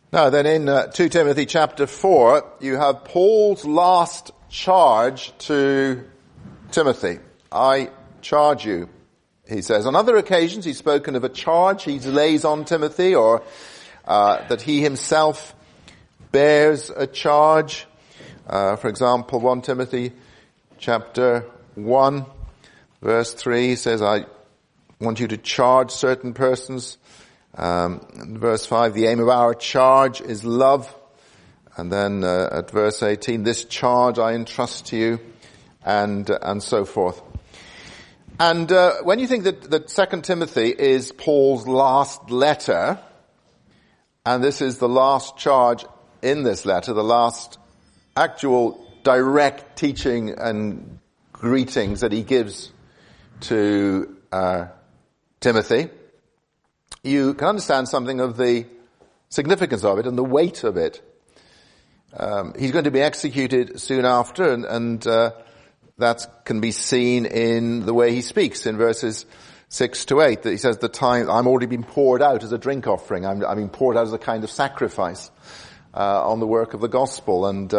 Now then in 2 Timothy chapter 4, you have Paul's last charge to Timothy. I charge you, he says. On other occasions he's spoken of a charge he lays on Timothy, or that he himself bears a charge. For example, 1 Timothy chapter 1 verse 3 says, I want you to charge certain persons. Verse 5, the aim of our charge is love. And then at verse 18, this charge I entrust to you, and so forth. And when you think that 2 Timothy is Paul's last letter, and this is the last charge in this letter, the last actual direct teaching and greetings that he gives to Timothy, you can understand something of the significance of it and the weight of it. He's going to be executed soon after, and that can be seen in the way he speaks in verses 6 to 8. That he says, "The time I'm already been poured out as a drink offering. I'm being poured out as a kind of sacrifice on the work of the gospel, and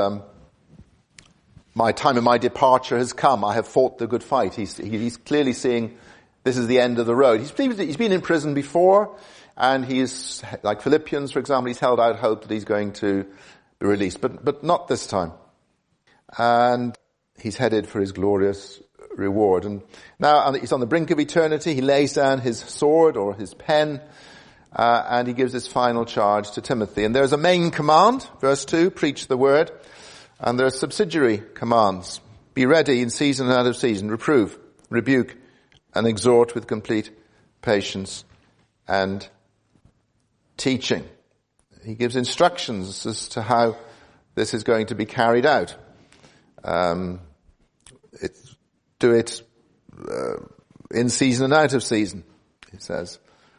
my time of my departure has come. I have fought the good fight." He's clearly seeing this is the end of the road. He's been in prison before, and he's, like Philippians, for example, he's held out hope that he's going to be released, but not this time. And he's headed for his glorious reward. And now he's on the brink of eternity. He lays down his sword or his pen, and he gives his final charge to Timothy. And there's a main command, verse 2, preach the word. And there are subsidiary commands. Be ready in season and out of season. Reprove, rebuke, and exhort with complete patience and teaching. He gives instructions as to how this is going to be carried out. Do it in season and out of season, he says.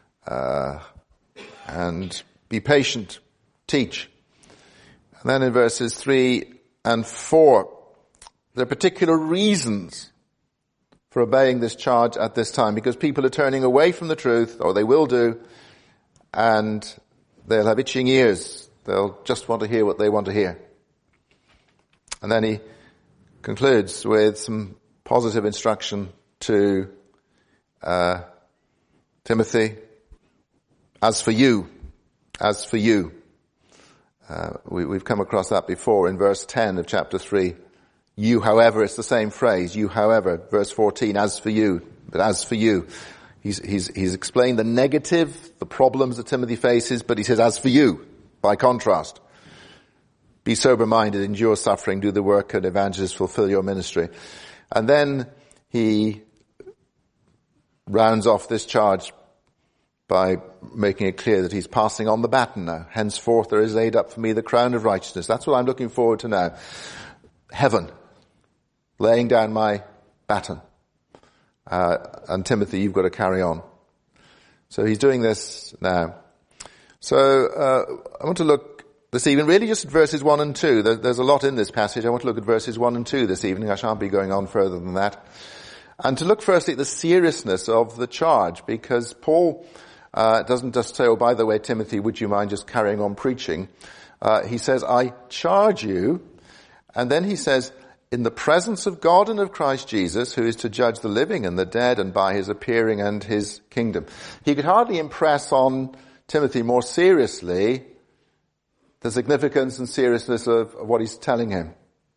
And be patient, teach. And then in verses 3 and 4, there are particular reasons for obeying this charge at this time, because people are turning away from the truth, or they will do, and they'll have itching ears. They'll just want to hear what they want to hear. And then he concludes with some positive instruction to Timothy. As for you, we've come across that before in verse 10 of chapter 3. You, however, it's the same phrase. You, however, verse 14. As for you, but as for you, he's explained the negative, the problems that Timothy faces, but he says, as for you, by contrast, be sober-minded, endure suffering, do the work of evangelist, fulfill your ministry. And then he rounds off this charge by making it clear that he's passing on the baton now. Henceforth there is laid up for me the crown of righteousness. That's what I'm looking forward to now. Heaven, laying down my baton. And Timothy, you've got to carry on. So he's doing this now. So I want to look this evening really just at verses 1 and 2. There's a lot in this passage. I want to look at verses 1 and 2 this evening. I shan't be going on further than that. And to look firstly at the seriousness of the charge, because Paul doesn't just say, oh, by the way, Timothy, would you mind just carrying on preaching? He says, I charge you. And then he says, in the presence of God and of Christ Jesus, who is to judge the living and the dead, and by his appearing and his kingdom. He could hardly impress on Timothy more seriously the significance and seriousness of what he's telling him.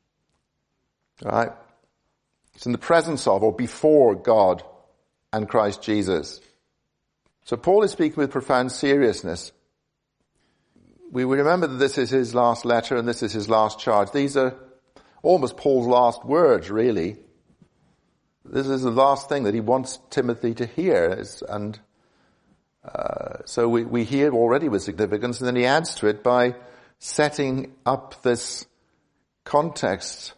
All right? It's in the presence of or before God and Christ Jesus. So Paul is speaking with profound seriousness. We remember that this is his last letter and this is his last charge. These are almost Paul's last words, really. This is the last thing that he wants Timothy to hear. And so we hear already with significance, and then he adds to it by setting up this context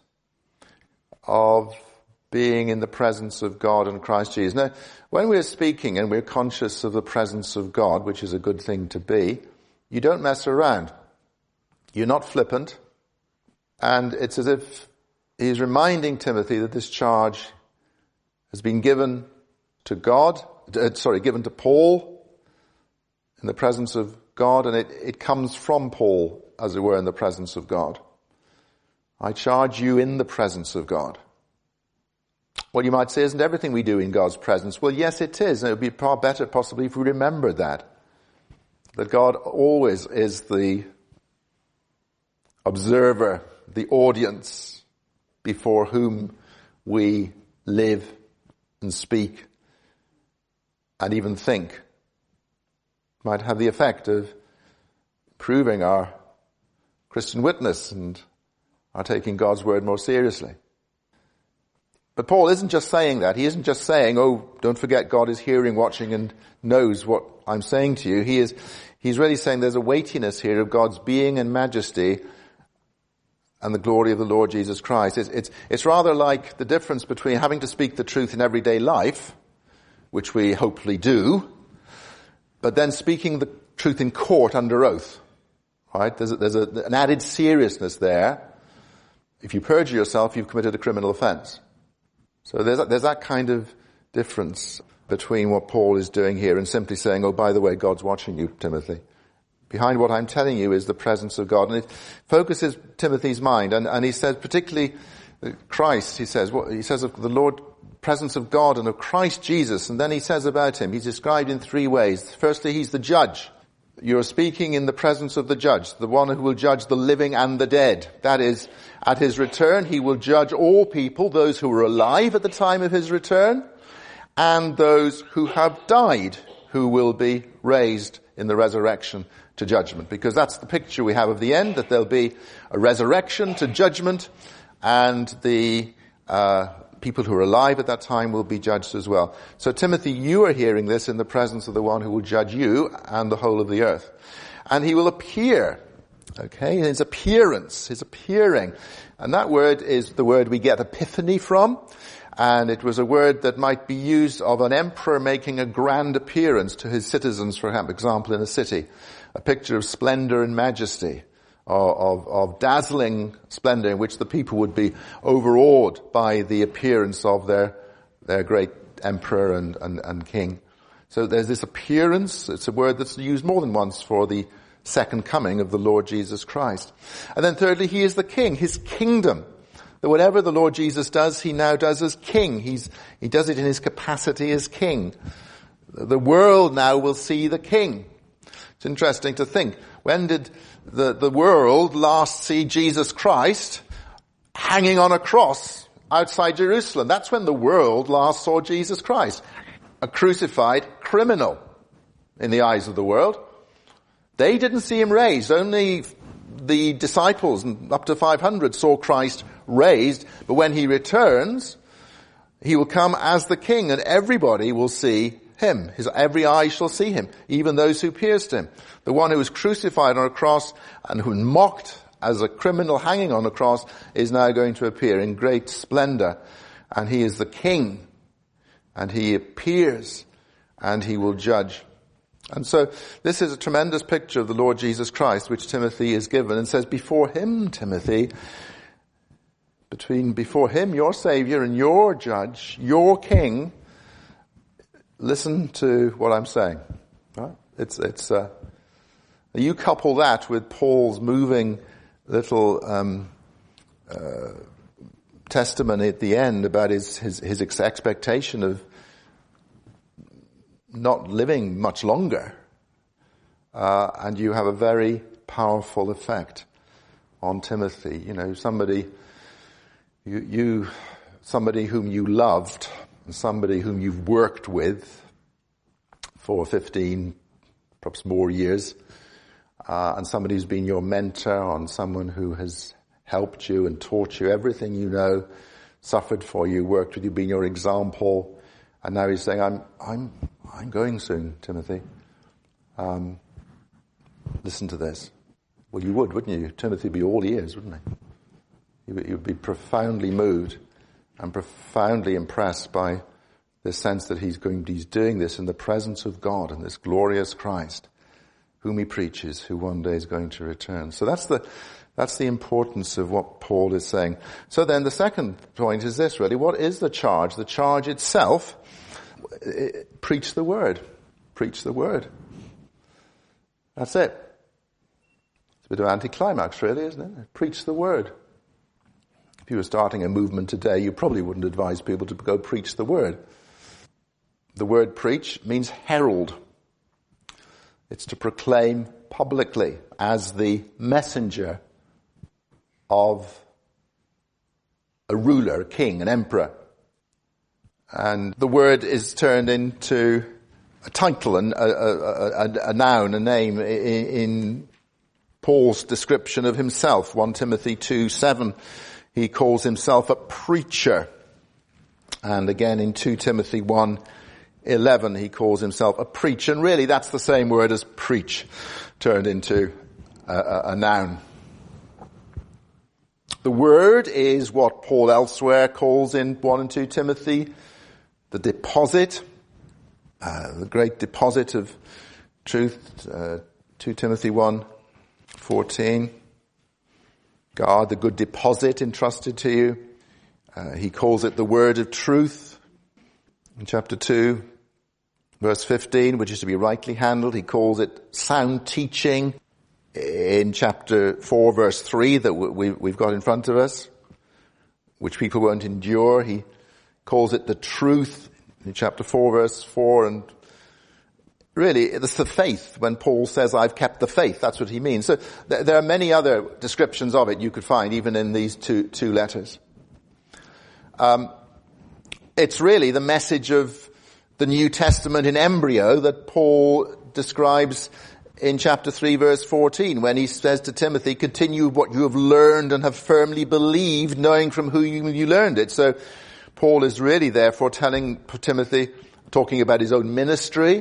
of being in the presence of God and Christ Jesus. Now, when we're speaking and we're conscious of the presence of God, which is a good thing to be, you don't mess around. You're not flippant. And it's as if he's reminding Timothy that this charge has been given to given to Paul in the presence of God, and it comes from Paul, as it were, in the presence of God. I charge you in the presence of God. Well, you might say, isn't everything we do in God's presence? Well, yes, it is. And it would be far better possibly if we remembered that God always is the observer, the audience before whom we live and speak and even think. Might have the effect of proving our Christian witness and are taking God's word more seriously. But Paul isn't just saying that. He isn't just saying, oh, don't forget God is hearing, watching, and knows what I'm saying to you. He's really saying there's a weightiness here of God's being and majesty and the glory of the Lord Jesus Christ. It's rather like the difference between having to speak the truth in everyday life, which we hopefully do, but then speaking the truth in court under oath. Right? There's an added seriousness there. If you perjure yourself, you've committed a criminal offense. So there's that kind of difference between what Paul is doing here and simply saying, oh, by the way, God's watching you, Timothy. Behind what I'm telling you is the presence of God. And it focuses Timothy's mind. And he says, particularly Christ, he says of the Lord, presence of God and of Christ Jesus. And then he says about him, he's described in three ways. Firstly, he's the judge. You're speaking in the presence of the judge, the one who will judge the living and the dead. That is, at his return, he will judge all people, those who were alive at the time of his return, and those who have died, who will be raised in the resurrection to judgment. Because that's the picture we have of the end, that there'll be a resurrection to judgment, and the people who are alive at that time will be judged as well. So Timothy, you are hearing this in the presence of the one who will judge you and the whole of the earth. And he will appear. Okay, his appearance, his appearing. And that word is the word we get epiphany from. And it was a word that might be used of an emperor making a grand appearance to his citizens, for example, in a city. A picture of splendor and majesty, of dazzling splendor in which the people would be overawed by the appearance of their great emperor and king. So there's this appearance. It's a word that's used more than once for the second coming of the Lord Jesus Christ. And then thirdly, he is the king, his kingdom. That whatever the Lord Jesus does, he now does as king. He does it in his capacity as king. The world now will see the king. It's interesting to think. When did the world last see Jesus Christ hanging on a cross outside Jerusalem? That's when the world last saw Jesus Christ. A crucified criminal in the eyes of the world. They didn't see him raised. Only the disciples, up to 500, saw Christ raised. But when he returns, he will come as the king, and everybody will see him. Every eye shall see him, even those who pierced him. The one who was crucified on a cross and who mocked as a criminal hanging on a cross is now going to appear in great splendor. And he is the king. And he appears and he will judge. And so this is a tremendous picture of the Lord Jesus Christ, which Timothy is given, and says, before him, Timothy, before him, your Savior and your judge, your king, listen to what I'm saying. Right? You couple that with Paul's moving little testimony at the end about his expectation of not living much longer, and you have a very powerful effect on Timothy. You know, somebody whom you loved, somebody whom you've worked with for 15, perhaps more years, and somebody who's been your mentor, and someone who has helped you and taught you everything you know, suffered for you, worked with you, been your example, and now he's saying, I'm going soon, Timothy. Listen to this. Well, you would, wouldn't you? Timothy would be all ears, wouldn't he? He would be profoundly moved and profoundly impressed by this sense that he's doing this in the presence of God and this glorious Christ, whom he preaches, who one day is going to return. So that's the importance of what Paul is saying. So then the second point is this, really. What is the charge? The charge itself, preach the word. Preach the word. That's it. It's a bit of anticlimax, really, isn't it? Preach the word. If you were starting a movement today, you probably wouldn't advise people to go preach the word. The word preach means herald. It's to proclaim publicly as the messenger of a ruler, a king, an emperor. And the word is turned into a title and a noun, a name in Paul's description of himself. 1 Timothy 2:7, he calls himself a preacher. And again in 2 Timothy 1:11, he calls himself a preacher. And really that's the same word as preach, turned into a noun. The word is what Paul elsewhere calls in 1 and 2 Timothy the deposit, the great deposit of truth, 2 Timothy 1:14. God, the good deposit entrusted to you. He calls it the word of truth. In chapter 2, verse 15, which is to be rightly handled. He calls it sound teaching. In chapter 4, verse 3, that we've got in front of us, which people won't endure, he calls it the truth in chapter 4, verse 4. And really, it's the faith. When Paul says, I've kept the faith, that's what he means. So there are many other descriptions of it you could find, even in these two letters. It's really the message of the New Testament in embryo that Paul describes in chapter 3, verse 14, when he says to Timothy, continue what you have learned and have firmly believed, knowing from whom you learned it. So Paul is really therefore telling Timothy, talking about his own ministry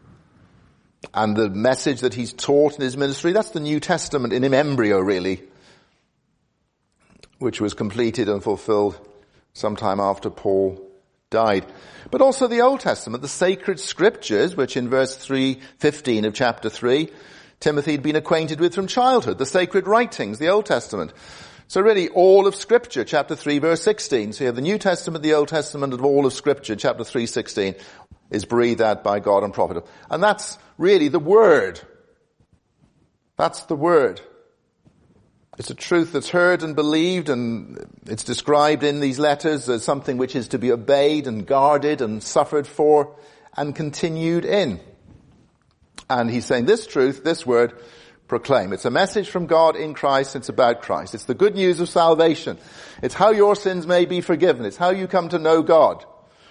and the message that he's taught in his ministry. That's the New Testament in embryo, really, which was completed and fulfilled sometime after Paul died. But also the Old Testament, the sacred scriptures, which in verse 3:15 of chapter 3, Timothy had been acquainted with from childhood, the sacred writings, the Old Testament. So really all of Scripture, chapter 3, verse 16. So you have the New Testament, the Old Testament, and all of Scripture, chapter 3:16, is breathed out by God and profitable. And that's really the Word. That's the Word. It's a truth that's heard and believed, and it's described in these letters as something which is to be obeyed and guarded and suffered for and continued in. And he's saying this truth, this word, proclaim. It's a message from God in Christ. It's about Christ. It's the good news of salvation. It's how your sins may be forgiven. It's how you come to know God.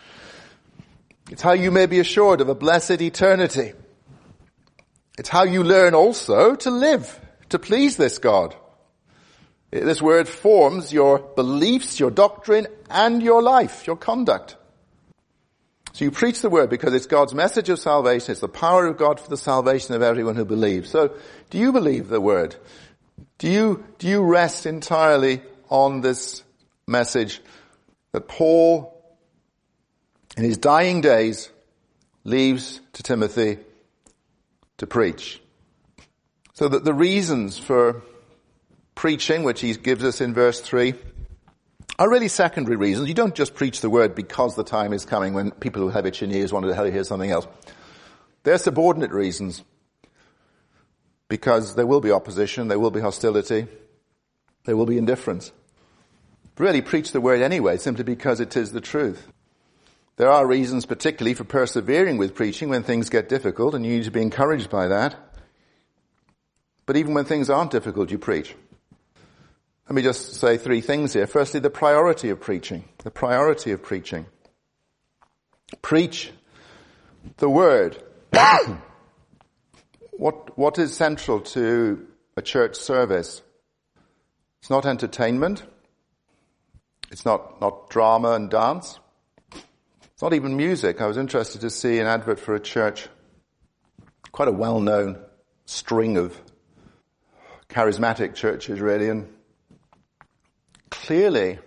It's how you may be assured of a blessed eternity. It's how you learn also to live, to please this God. This word forms your beliefs, your doctrine, and your life, your conduct. So you preach the word because it's God's message of salvation. It's the power of God for the salvation of everyone who believes. So do you believe the word? Do you rest entirely on this message that Paul, in his dying days, leaves to Timothy to preach? So that the reasons for preaching, which he gives us in verse 3, are really secondary reasons. You don't just preach the word because the time is coming when people who have itching ears want to hear something else. They're subordinate reasons, because there will be opposition, there will be hostility, there will be indifference. Really preach the word anyway, simply because it is the truth. There are reasons particularly for persevering with preaching when things get difficult, and you need to be encouraged by that. But even when things aren't difficult, you preach. Let me just say three things here. Firstly, the priority of preaching. The priority of preaching. Preach the word. What is central to a church service? It's not entertainment. It's not drama and dance. It's not even music. I was interested to see an advert for a church, quite a well-known string of charismatic churches, really, and clearly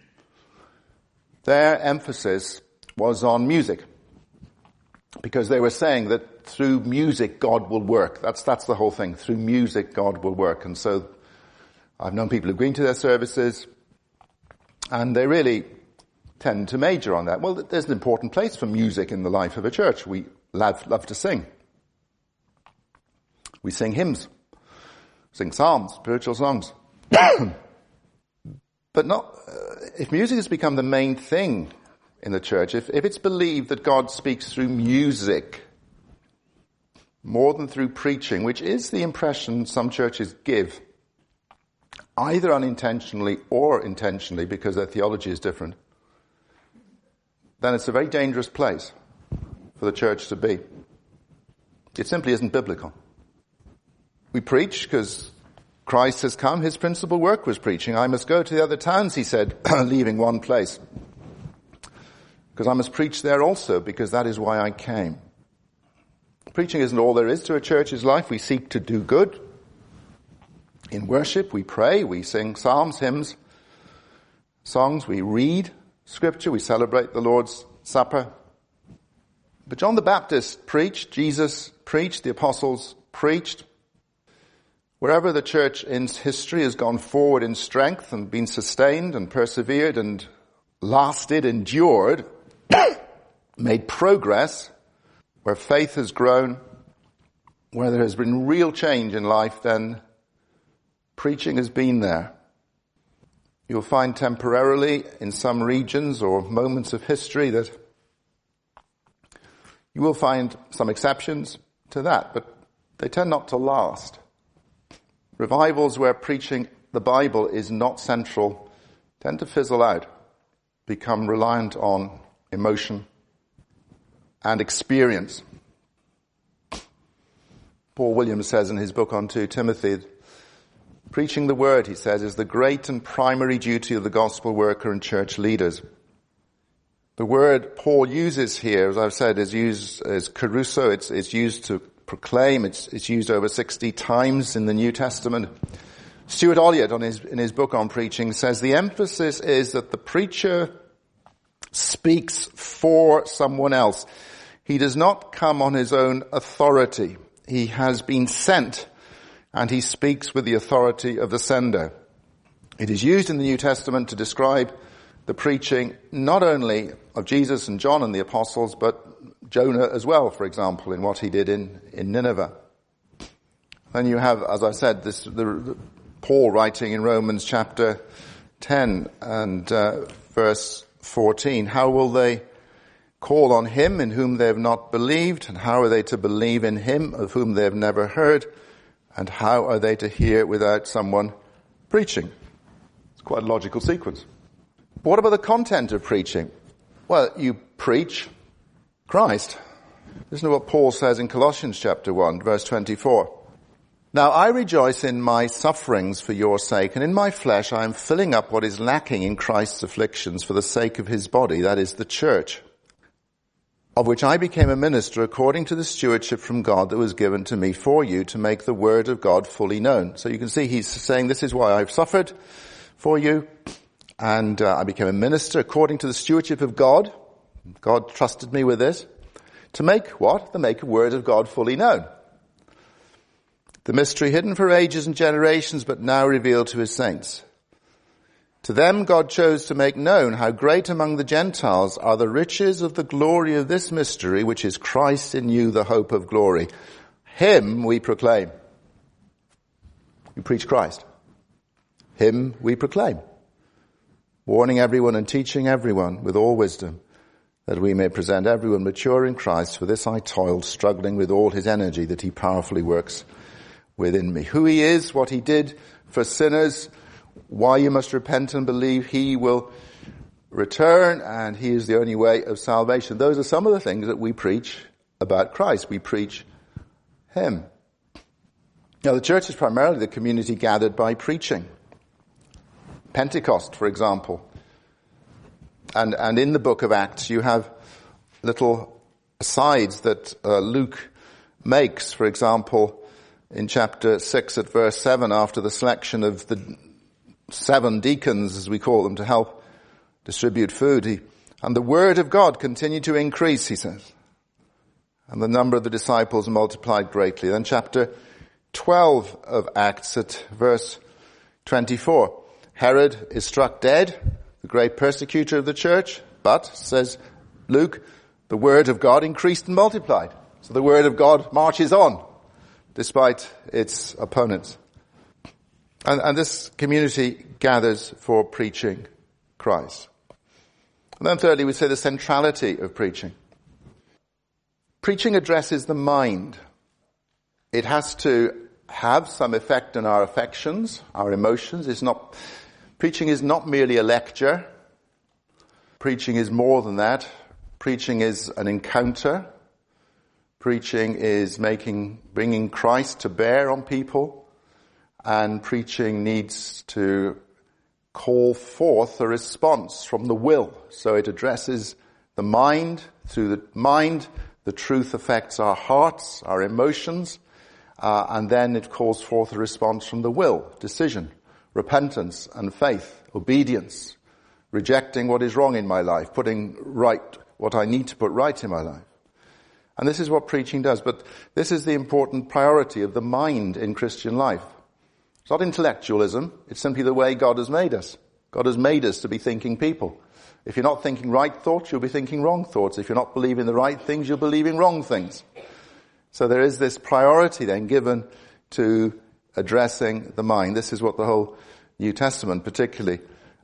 their emphasis was on music, because they were saying that through music God will work. That's the whole thing. Through music God will work. And so I've known people who've been to their services, and they really tend to major on that. Well, there's an important place for music in the life of a church. We love to sing. We sing hymns, sing psalms, spiritual songs. But not, if music has become the main thing in the church, if it's believed that God speaks through music more than through preaching, which is the impression some churches give, either unintentionally or intentionally because their theology is different, then it's a very dangerous place for the church to be. It simply isn't biblical. We preach because Christ has come. His principal work was preaching. I must go to the other towns, he said, leaving one place, because I must preach there also, because that is why I came. Preaching isn't all there is to a church's life. We seek to do good. In worship, we pray, we sing psalms, hymns, songs, we read scripture, we celebrate the Lord's Supper. But John the Baptist preached, Jesus preached, the apostles preached. Wherever the church in history has gone forward in strength and been sustained and persevered and lasted, endured, made progress, where faith has grown, where there has been real change in life, then preaching has been there. You'll find temporarily in some regions or moments of history that you will find some exceptions to that, but they tend not to last. Revivals where preaching the Bible is not central tend to fizzle out, become reliant on emotion and experience. Paul Williams says in his book on 2 Timothy, preaching the word, he says, is the great and primary duty of the gospel worker and church leaders. The word Paul uses here, as I've said, is used as kerusso. It's used to proclaim. It's used over 60 times in the New Testament. Stuart Olliott, in his book on preaching, says the emphasis is that the preacher speaks for someone else. He does not come on his own authority. He has been sent, and he speaks with the authority of the sender. It is used in the New Testament to describe the preaching not only of Jesus and John and the apostles, but Jonah as well, for example, in what he did in Nineveh. Then you have, as I said, Paul writing in Romans chapter 10 and verse 14. How will they call on him in whom they have not believed? And how are they to believe in him of whom they have never heard? And how are they to hear without someone preaching? It's quite a logical sequence. But what about the content of preaching? Well, you preach Christ. Listen to what Paul says in Colossians chapter 1, verse 24. Now I rejoice in my sufferings for your sake, and in my flesh I am filling up what is lacking in Christ's afflictions for the sake of his body, that is the church, of which I became a minister according to the stewardship from God that was given to me for you to make the word of God fully known. So you can see he's saying, this is why I've suffered for you, and I became a minister according to the stewardship of God. God trusted me with this. To make what? To make the word of God fully known. The mystery hidden for ages and generations, but now revealed to his saints. To them God chose to make known how great among the Gentiles are the riches of the glory of this mystery, which is Christ in you, the hope of glory. Him we proclaim. We preach Christ. Him we proclaim. Warning everyone and teaching everyone with all wisdom, that we may present everyone mature in Christ. For this I toiled, struggling with all his energy that he powerfully works within me. Who he is, what he did for sinners, why you must repent and believe he will return, and he is the only way of salvation. Those are some of the things that we preach about Christ. We preach him. Now, the church is primarily the community gathered by preaching. Pentecost, for example. And in the book of Acts, you have little asides that Luke makes. For example, in chapter 6 at verse 7, after the selection of the 7 deacons, as we call them, to help distribute food, and the word of God continued to increase, he says. And the number of the disciples multiplied greatly. Then chapter 12 of Acts at verse 24. Herod is struck dead, the great persecutor of the church, but, says Luke, the word of God increased and multiplied. So the word of God marches on. despite its opponents. And this community gathers for preaching Christ. And then thirdly, we say the centrality of preaching. Preaching addresses the mind. It has to have some effect on our affections, our emotions. Preaching is not merely a lecture. Preaching is more than that. Preaching is an encounter. Preaching is bringing Christ to bear on people. And preaching needs to call forth a response from the will. So it addresses the mind. Through the mind, the truth affects our hearts, our emotions, and then it calls forth a response from the will, decision, repentance and faith, obedience, rejecting what is wrong in my life, putting right what I need to put right in my life. And this is what preaching does. But this is the important priority of the mind in Christian life. It's not intellectualism. It's simply the way God has made us. God has made us to be thinking people. If you're not thinking right thoughts, you'll be thinking wrong thoughts. If you're not believing the right things, you'll believe in wrong things. So there is this priority then given to addressing the mind. This is what the whole New Testament particularly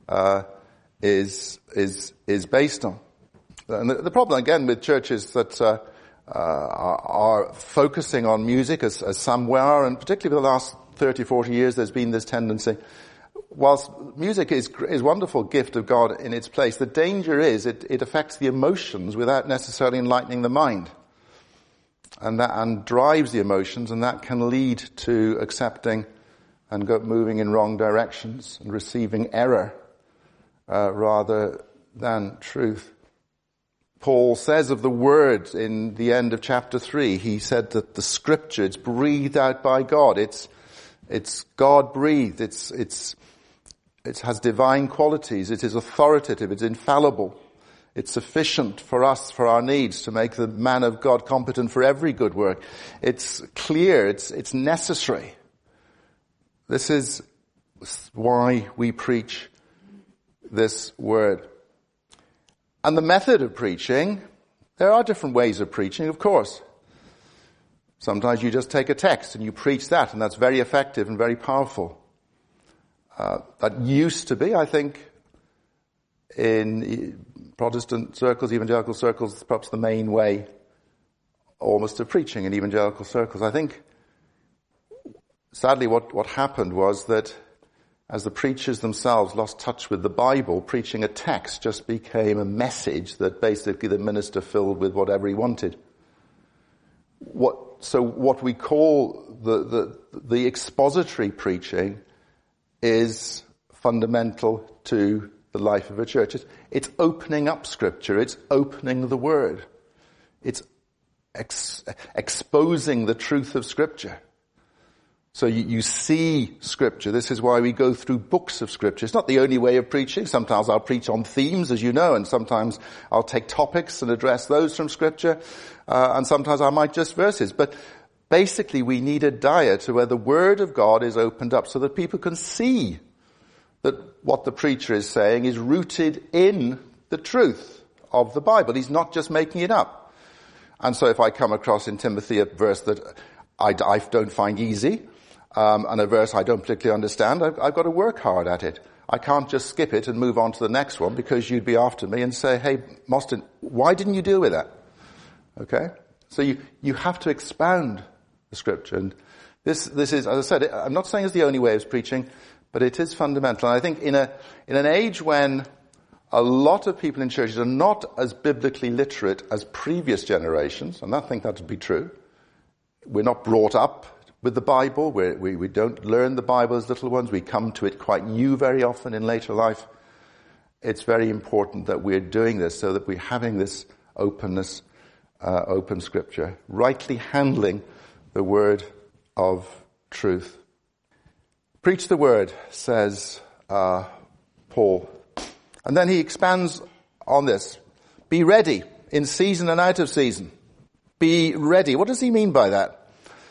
is based on. And the problem again with churches that are focusing on music as some were, and particularly for the last 30, 40 years, there's been this tendency. Whilst music is a wonderful gift of God in its place, the danger is it affects the emotions without necessarily enlightening the mind. And drives the emotions, and that can lead to accepting and moving in wrong directions and receiving error rather than truth. Paul says of the word in the end of chapter 3, he said that the scripture, it's breathed out by God. It's God breathed. It has divine qualities. It is authoritative. It's infallible. It's sufficient for us, for our needs, to make the man of God competent for every good work. It's clear. It's necessary. This is why we preach this word. And the method of preaching, there are different ways of preaching, of course. Sometimes you just take a text and you preach that, and that's very effective and very powerful. That used to be, I think, in Protestant circles, evangelical circles, perhaps the main way almost of preaching in evangelical circles. I think, sadly, what happened was that as the preachers themselves lost touch with the Bible, preaching a text just became a message that basically the minister filled with whatever he wanted. So what we call the expository preaching is fundamental to the life of a church. It's opening up Scripture. It's opening the Word. It's exposing the truth of Scripture. So you see Scripture. This is why we go through books of Scripture. It's not the only way of preaching. Sometimes I'll preach on themes, as you know, and sometimes I'll take topics and address those from Scripture, and sometimes I might just verses. But basically we need a diet where the Word of God is opened up so that people can see that what the preacher is saying is rooted in the truth of the Bible. He's not just making it up. And so if I come across in Timothy a verse that I don't find easy, and a verse I don't particularly understand, I've got to work hard at it. I can't just skip it and move on to the next one, because you'd be after me and say, hey, Mostyn, why didn't you deal with that? Okay? So you have to expound the Scripture. And this is, as I said, I'm not saying it's the only way of preaching, but it is fundamental. And I think in an age when a lot of people in churches are not as biblically literate as previous generations, and I think that would be true. We're not brought up with the Bible. We don't learn the Bible as little ones. We come to it quite new very often in later life. It's very important that we're doing this so that we're having this openness, open Scripture, rightly handling the word of truth. Preach the word, says Paul. And then he expands on this. Be ready in season and out of season. Be ready. What does he mean by that?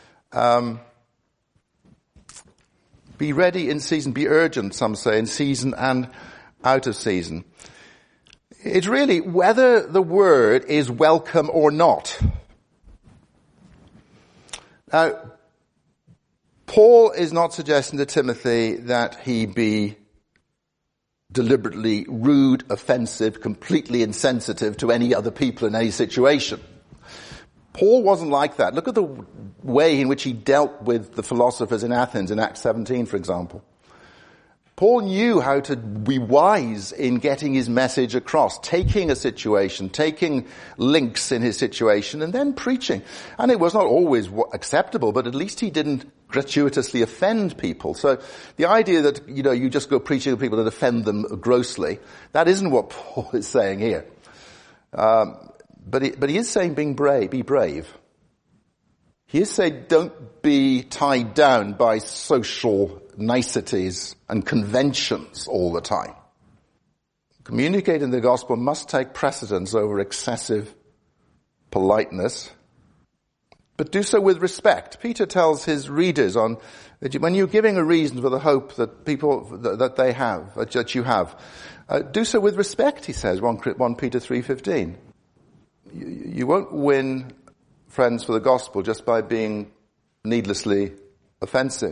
Be ready in season. Be urgent, some say, in season and out of season. It's really whether the word is welcome or not. Now, Paul is not suggesting to Timothy that he be deliberately rude, offensive, completely insensitive to any other people in any situation. Paul wasn't like that. Look at the way in which he dealt with the philosophers in Athens in Acts 17, for example. Paul knew how to be wise in getting his message across, taking a situation, taking links in his situation, and then preaching. And it was not always acceptable, but at least he didn't gratuitously offend people. So the idea that, you just go preaching to people that offend them grossly, that isn't what Paul is saying here. But he is saying be brave. He is saying don't be tied down by social niceties and conventions all the time. Communicating the gospel must take precedence over excessive politeness, but do so with respect. Peter tells his readers when you're giving a reason for the hope that they have, that you have, do so with respect, he says, 1 Peter 3:15. You won't win friends for the gospel just by being needlessly offensive.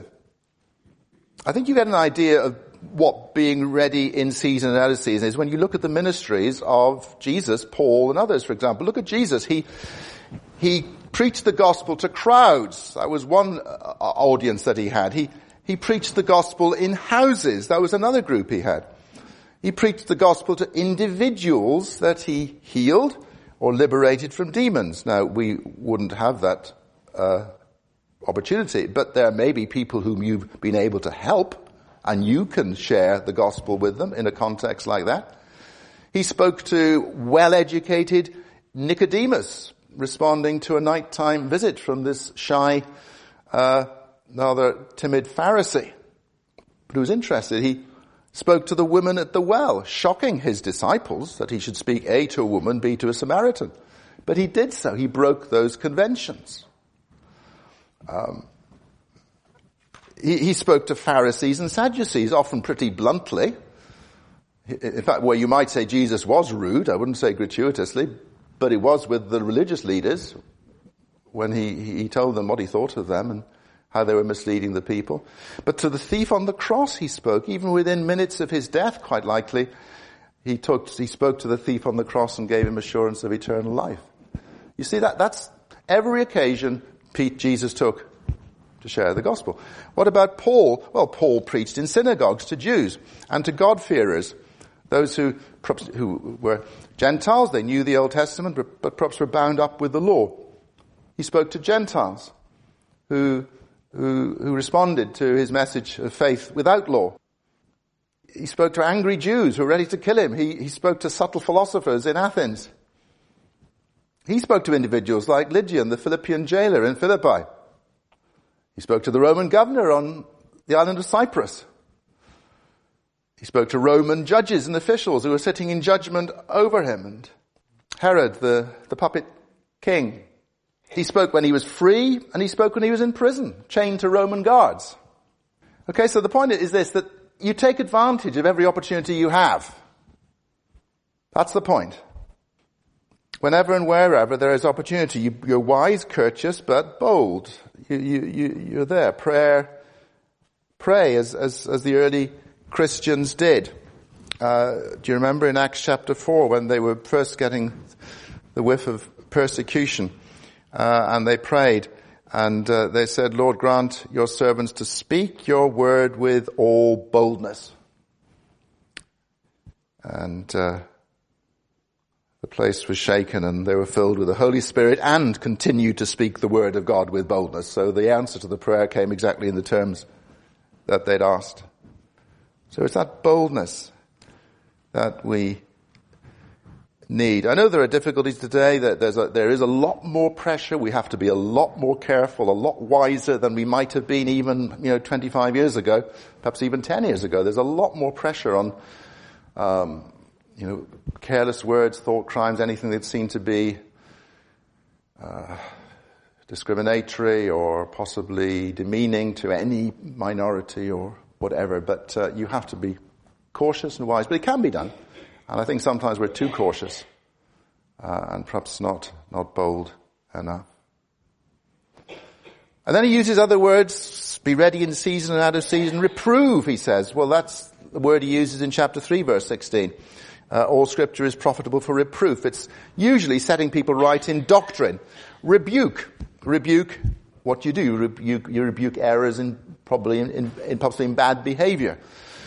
I think you get an idea of what being ready in season and out of season is when you look at the ministries of Jesus, Paul, and others, for example. Look at Jesus. He preached the gospel to crowds. That was one audience that he had. He preached the gospel in houses. That was another group he had. He preached the gospel to individuals that he healed or liberated from demons. Now, we wouldn't have that opportunity, but there may be people whom you've been able to help, and you can share the gospel with them in a context like that. He spoke to well-educated Nicodemus, responding to a nighttime visit from this shy, rather timid Pharisee. But who was interested. He spoke to the woman at the well, shocking his disciples that he should speak A, to a woman, B, to a Samaritan. But he did so. He broke those conventions. He spoke to Pharisees and Sadducees, often pretty bluntly. In fact, where you might say Jesus was rude, I wouldn't say gratuitously, but it was with the religious leaders when he told them what he thought of them and how they were misleading the people. But to the thief on the cross he spoke, even within minutes of his death, quite likely. He spoke to the thief on the cross and gave him assurance of eternal life. You see, that's every occasion Jesus took to share the gospel. What about Paul? Well, Paul preached in synagogues to Jews and to God-fearers, those who were Gentiles. They knew the Old Testament, but perhaps were bound up with the law. He spoke to Gentiles who responded to his message of faith without law. He spoke to angry Jews who were ready to kill him. He spoke to subtle philosophers in Athens. He spoke to individuals like Lydian, the Philippian jailer in Philippi. He spoke to the Roman governor on the island of Cyprus. He spoke to Roman judges and officials who were sitting in judgment over him, and Herod, the puppet king. He spoke when he was free, and he spoke when he was in prison, chained to Roman guards. Okay, so the point is this, that you take advantage of every opportunity you have. That's the point. Whenever and wherever there is opportunity, you're wise, courteous, but bold. You're there. Pray as the early Christians did. Do you remember in Acts chapter 4 when they were first getting the whiff of persecution, and they prayed, and they said, Lord, grant your servants to speak your word with all boldness. And the place was shaken, and they were filled with the Holy Spirit and continued to speak the word of God with boldness. So the answer to the prayer came exactly in the terms that they'd asked. So it's that boldness that we need. I know there are difficulties today, that there is a lot more pressure. We have to be a lot more careful, a lot wiser than we might have been even, 25 years ago, perhaps even 10 years ago. There's a lot more pressure on, careless words, thought crimes, anything that seemed to be discriminatory or possibly demeaning to any minority or whatever. But you have to be cautious and wise. But it can be done. And I think sometimes we're too cautious and perhaps not bold enough. And then he uses other words, be ready in season and out of season, reprove, he says. Well, that's the word he uses in chapter 3, verse 16. All scripture is profitable for reproof. It's usually setting people right in doctrine. Rebuke. Rebuke what you do. You rebuke errors in possibly in bad behavior.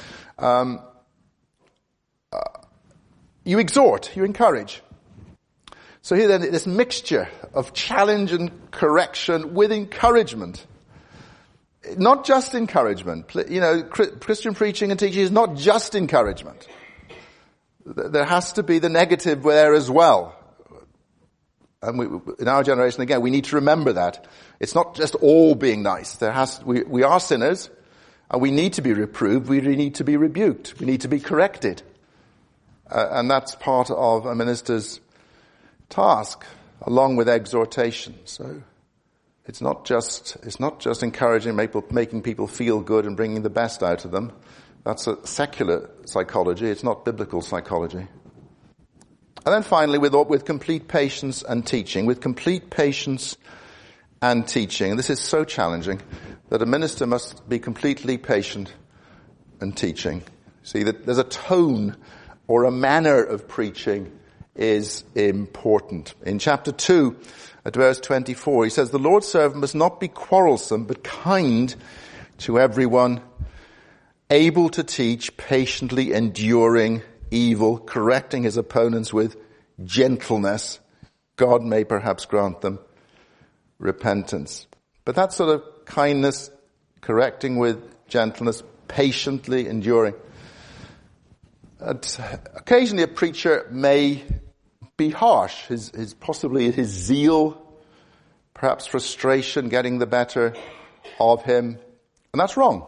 You exhort. You encourage. So here then, this mixture of challenge and correction with encouragement. Not just encouragement. Christian preaching and teaching is not just encouragement. There has to be the negative there as well. And in our generation, again, we need to remember that. It's not just all being nice. We are sinners, and we need to be reproved. We need to be rebuked. We need to be corrected. And that's part of a minister's task, along with exhortation. So it's not just encouraging, making people feel good and bringing the best out of them. That's a secular psychology. It's not biblical psychology. And then finally, with complete patience and teaching. With complete patience and teaching. And this is so challenging that a minister must be completely patient and teaching. See, that there's a tone or a manner of preaching is important. In chapter 2, at verse 24, he says, the Lord's servant must not be quarrelsome, but kind to everyone, able to teach, patiently enduring evil, correcting his opponents with gentleness. God may perhaps grant them repentance. But that sort of kindness, correcting with gentleness, patiently enduring. Occasionally a preacher may be harsh. Possibly his zeal, perhaps frustration getting the better of him. And that's wrong.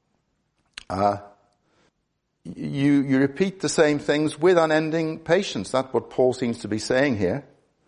You repeat the same things with unending patience. That's what Paul seems to be saying here.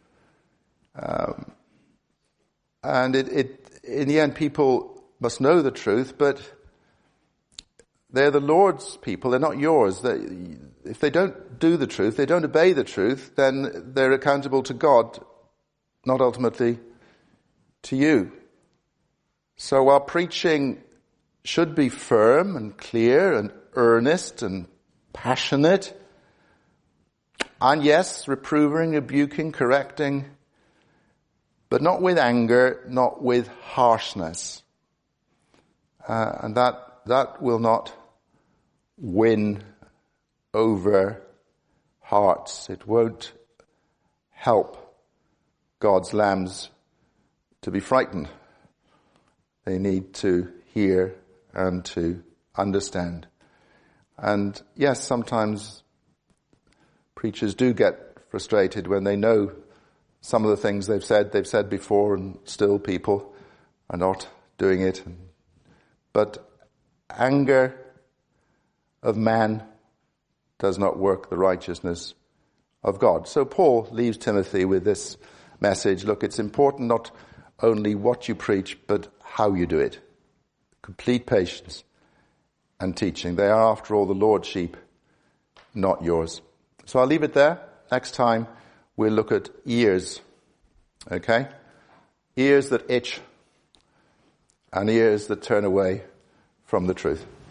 And in the end, people must know the truth, but they're the Lord's people. They're not yours. If they don't do the truth, they don't obey the truth, then they're accountable to God, not ultimately to you. So our preaching should be firm and clear and earnest and passionate. And yes, reproving, rebuking, correcting, but not with anger, not with harshness. And that will not win over hearts. It won't help God's lambs to be frightened. They need to hear and to understand. And yes, sometimes preachers do get frustrated when they know some of the things they've said before, and still people are not doing it. But anger of man does not work the righteousness of God. So Paul leaves Timothy with this message. Look, it's important not only what you preach, but how you do it. Complete patience and teaching. They are, after all, the Lord's sheep, not yours. So I'll leave it there. Next time we'll look at ears. Okay? Ears that itch and ears that turn away from the truth.